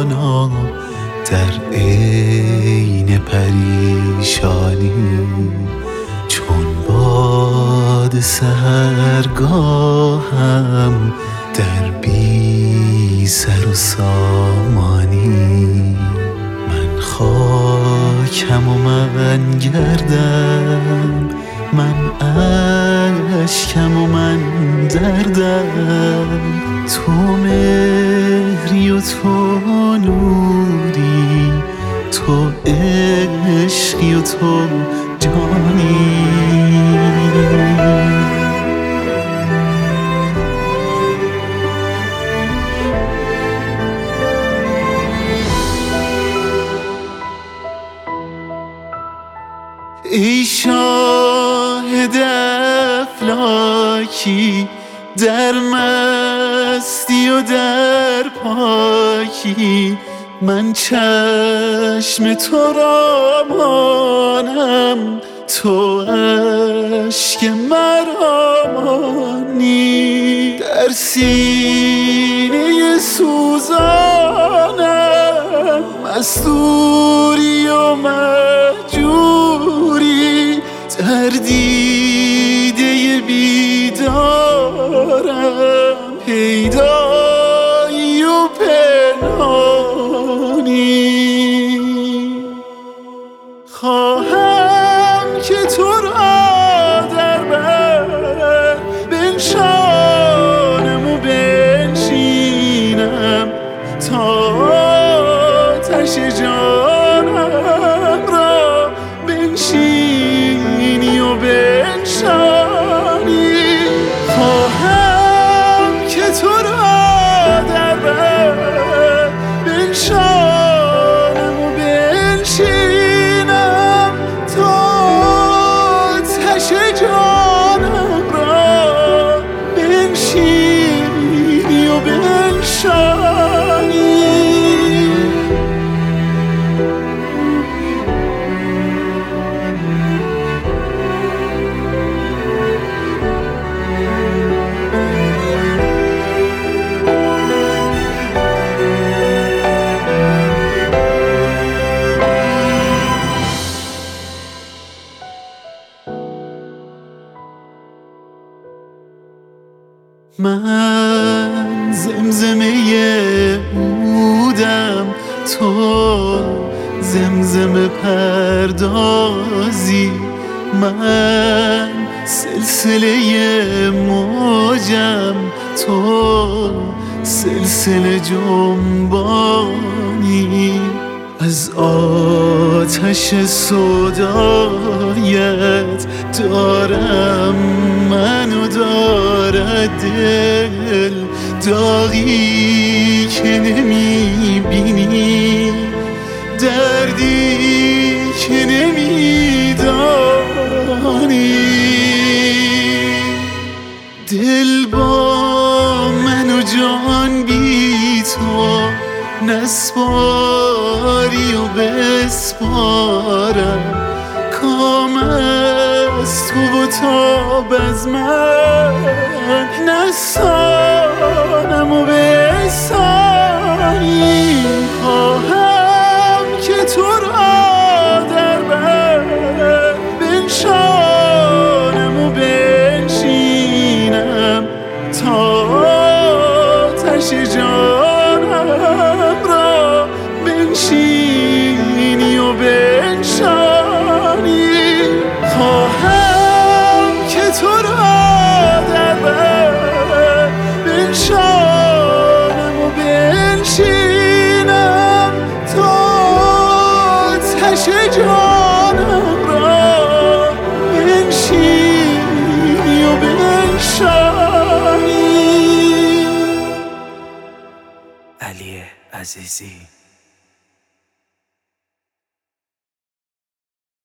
جانا در عین پریشانی، چون باد سحرگاهم در بی سر و سامانی. من خاکم و من گردم، من اشکم و من دردم، تو مهری و تو نوری، تو عشقی و تو جانی. ای شاهد افلاکی در مستی و در پاکی، من چشم تو را مانم، تو اشک مرا مانی. در سینه سوزانم مستوری و مهجوری، در دیده بیدارم پیدایی و پنهانی. خواهم که تو را در بر بنشانم و بنشینم، تا آتش جانم را بنشینی و بنشانی. خواهم که تو را در بر بنشانم و بنشینم، تا آتش جانم را بنشینی و بنشانی. من زمزمه عودم، تو زمزمه پردازی، من سلسله موجم، تو سلسله جنبانی. از آتش سودایت دارم من و دارد دل داغی که نمیبینی، دردی که نمیدانی. دل با من و جان بی تو نسپاری و بسپارم، کام از تو و تاب از من نسانم و بسانی. خواهم که تو را در بر بنشانم و بنشینم، تا آتش جانم را بنشینی و بنشانی. خواهم که تو را در بر بنشانم و بنشینم، تا آتش جانم را بنشینی و بنشانی. علی عزیزی.